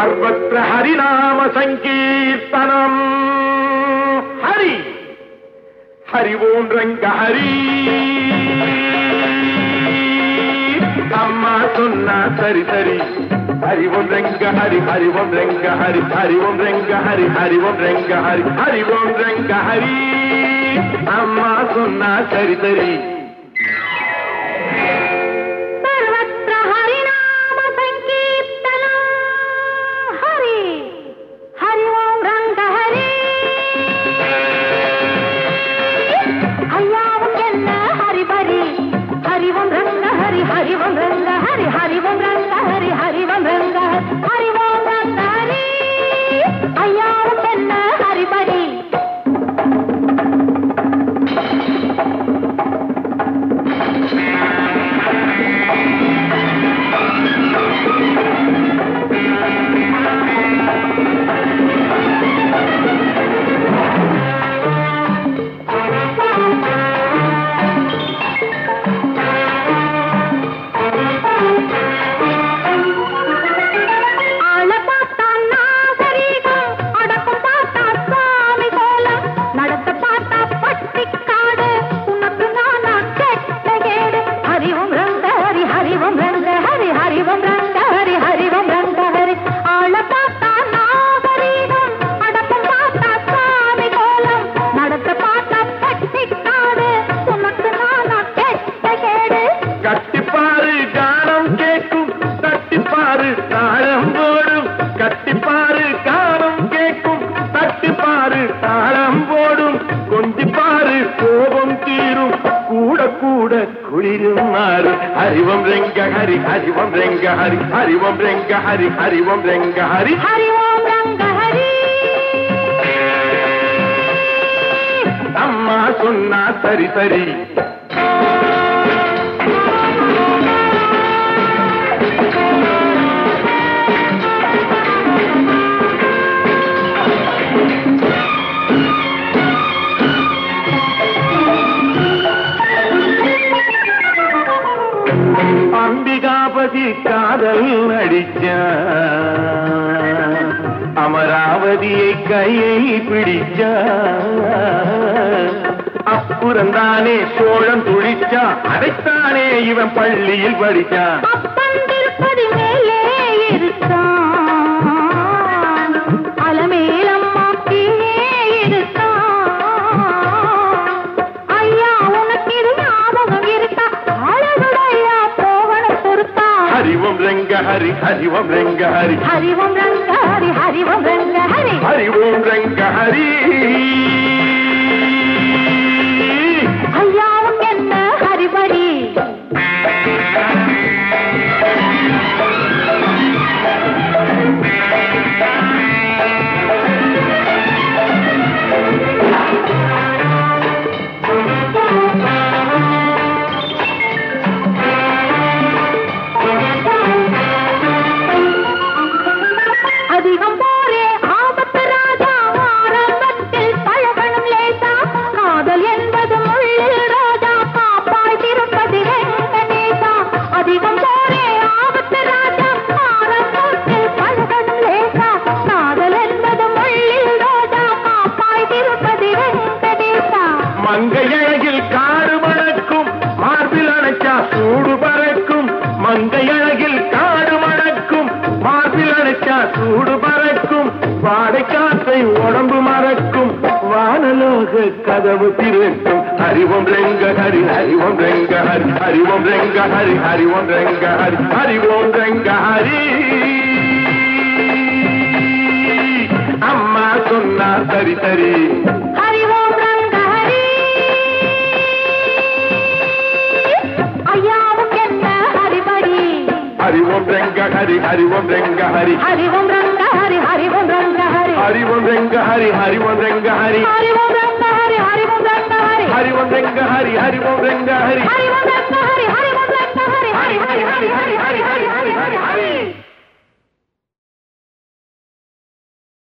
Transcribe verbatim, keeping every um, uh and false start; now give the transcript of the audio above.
सर्वत्र हरिनाम संकीर्तनम हरि हरि ओम रंग हरि अम्मा सुन्ना सरी सरी हरि ओम रंग हरि हरि ओम रंग हरि हरि ओम रंग हरि हरि ओम रंग हरि हरि ओम रंग हरि अम्मा सुन्ना सरी सरी हरि ओम रंग हरि हरि ओम रंग हरि हरि ओम रंग हरि हरि ओम रंग हरि हरि ओम रंग हरि अम्मा सुन्ना सरी सरी अंबिकापति कादल नडिचा अमरावतिயை கையை பிடிச்சா அப்புறந்தானே சோழன் துடிச்சா அதைத்தானே இவன் பள்ளியில் படிச்சான் அப்பந்திருப்பது மேலே இருக்கான் அலமேலம்மா கீழே இருக்கான் ஐயா உனக்கு இது ஞாபகம் இருக்கா அழகுடையா போகணும் பொறுத்தா हरि ओम रंग हरि हरि ओम रंग हरि हरि ओम रंग हरि हरि ओम रंग हरि हरि ओम रंग हरि ஐயாவுக்கு என்ன ஹரிபரி அதிகம் போரே ஆபத்து ராஜா ஆரம்பத்தில் பழகணும் லேசா காதல் என்பது முள்ளில் ரோஜா காப்பாய் திருப்பதி வெங்கடேசா அதிகம் போரே ஆபத்து ராஜா ஆரம்பத்தில் பழகணும் லேசா காதல் என்பது முள்ளில் ரோஜா காப்பாய் திருப்பதி வெங்கடேசா மங்கையழகில் காடு மணக்கும் மார்பில் அணைச்சா சூடு பறக்கும் மங்கையழகில் காடு மணக்கும் மார்பில் அணைச்சா சூடு பறக்கும் வாடை காற்றை உடம்பு மறக்கும் வானலோக கதவு திறக்கும் ஹரி ஓம் ரங்க ஹரி ஹரி ஓம் ரங்க ஹரி ஹரி ஓம் ரங்க ஹரி ஹரி ஓம் ரங்க ஹரி ஹரி ஓம் ரங்க ஹரி அம்மா சொன்னா சரி சரி ஹரி ஓம் ரங்க ஹரி ஐயாவுக்கு என்ன ஹரிபரி हरि ओम रंग हरि हरि ओम रंग हरि हरि ओम रंग हरि हरि ओम रंग हरि हरि ओम रंग हरि हरि ओम रंग हरि हरि ओम रंग हरि हरि ओम रंग हरि हरि ओम रंग हरि हरि ओम रंग हरि हरि ओम रंग हरि हरि ओम रंग हरि हरि हरि हरि हरि हरि हरि हरि हरि